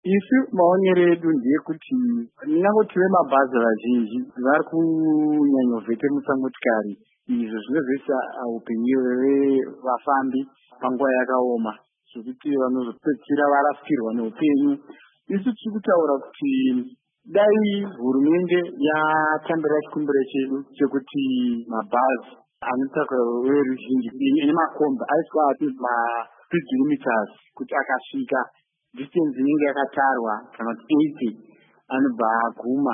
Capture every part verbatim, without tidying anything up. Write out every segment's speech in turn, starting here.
Isu maonero edu ndeyekuti nyangoti vemabhazi vazhinji vari kunyanyovhetemutsa motikari, izvo zvinozoisa upenyu hwevafambi panguva yakaoma, zvokuti vanozopedzisira varasikirwa neupenyu. Isu tiri kutaura kuti dai hurumende yatambira chikumbiro chedu chekuti mabhazi anotakura veruzhinji nemakombi aiswa ati ma-speed limiters, kuti akasvika distance inenge yakatarwa kana kuti eighty anobva aguma.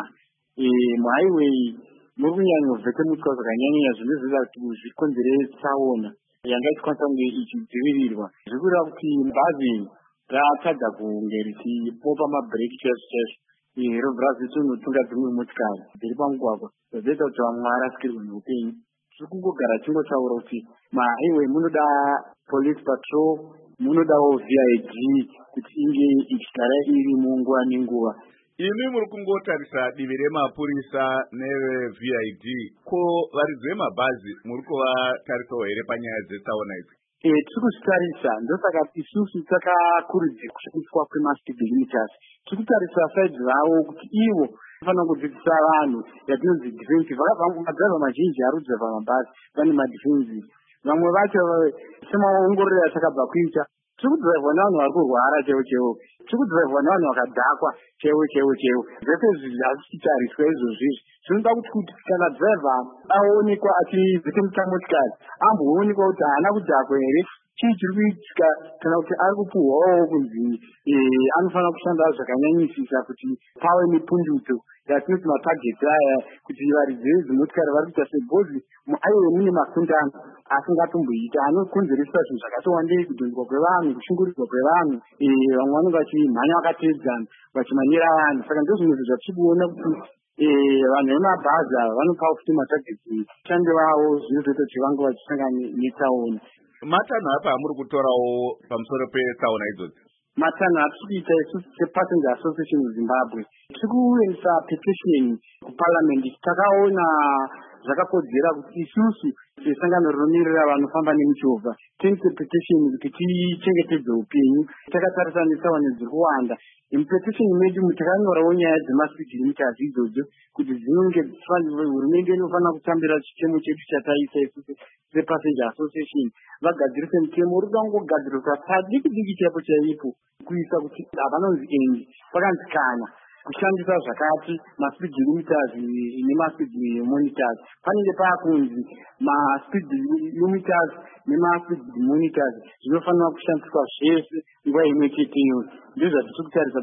Muhighway muri kunyanyovhetemutswa zvakanyanyanya zvinozoita kuti zvikonzere tsaona yanga ichikwanisa kunge ichidzivirirwa. Zviri kureva kuti bhazi ratadza kunge richipopa mabhireki chaizvo chaizvo, robva razotonotunga dzimwe motikari dziri pamugwagwa, zvazoita kuti vamwe varasikirwe neupenyu. Tiri kungogara tingotaura kuti mahighway munoda police patrol, munodawo V I D kuti inge ichigara iri munguva nenguva. Imi muri kungotarisa divi remapurisa neve-V I D, ko varidzi vemabhazi muri kuvatarisawo here panyaya dzetsaona idzi? E, tiri kuzvitarisa, ndosaka isusu takakurudzira kushandiswa kwema-speed limiters. Tiri kutarisa saidzi vavo kuti ivo vanofana kudzidzisa vanhu yatinonzi defensive. Madhiraivha mazhinji ari kudhiraivha mabhazi vane madefensive. Vamwe vacho semaongororo atakabva kuita, tiri kudhiraivhwa nevanhu vari kurwara chaivo chaivo, tiri kudhiraivhwa nevanhu vakadhakwa chaivo chaivo chaivo. Zvese izvi hazvichitariswa izvozvi. Zvinoda kuti kuti kana dhiraivha aonekwa achivhetemutsa motikari, amboonekwa kuti haana kudhakwa here, chii chiri kuitika, kana kuti ari kupuhwawo kunzi anofanira kushanda zvakanyanyisisa kuti pave nepundutso yatinoti matageti aya, kuti varidzi vezimotikari vari kuita sebhozi muaiwe mune makundano asingatomboita anokonzeresa zvinhu zvakatowandei, kudhonzwa kwevanhu, kushungurudzwa kwevanhu, vamwe vanenge vachimhanya vakateedzana vachimanyira vanhu. Saka ndozvimwe zvatiri kuona kuti vanhu vemabhazi ava vanopa kuti matageti shande vavo, zvinozoita kuti vange vachisangana netsaona. Matanho apa amuri kutorawo pamusoro petsaona idzodzi? Matanho atiri kuita isusu sePassenger Association Zimbabwe, tiri kuendesa petition kuparliament. Takaona zvakakodzera kuti isusu sesangano rinomirira vanofamba nemichovha tiendese petition kuti tichengetedze upenyu. Takatarisa netsaona dziri kuwanda. Mupetition medu takanyorawo nyaya dzema-speed limiters idzodzo, kuti dzinenge hurumende inofanira kutambira chitemo chedu chataisa isusu sePassenger Association. Vagadzirise mutemo uri kungogadzirwa padiki diki chaipo chaipo, kuisa kuti havanonzi endi pakanzi kana kushandisa zvakati ma-speed limiters nema-speed monitors. Panenge paakunzi ma-speed limiters nema-speed monitors zvinofanira kushandiswa zvese nguva imwe cheteyo. Ndizvo zvatiri kutarisa.